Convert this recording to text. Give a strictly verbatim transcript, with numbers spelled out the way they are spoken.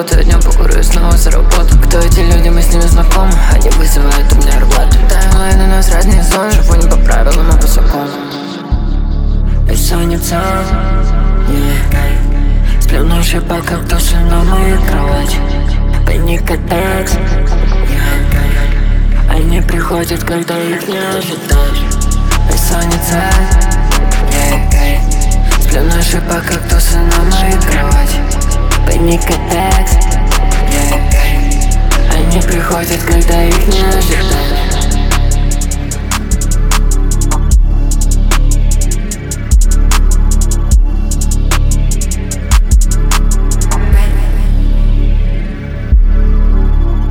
работаю, днем покурю и снова за работу. Кто эти люди, мы с ними знакомы, они вызывают у меня рвоту. Таймлайны у нас разные зоны, живу не по правилам, а по закону. Бессонница, yeah. Сплю ночью по кактусу на моей кровати. Паник атак, yeah. Они приходят, когда их не ожидаешь. Бессонница, yeah. Сплю ночью по кактусу на моей кровати. Паник атак, yeah. Они приходят, когда их не ожидаешь.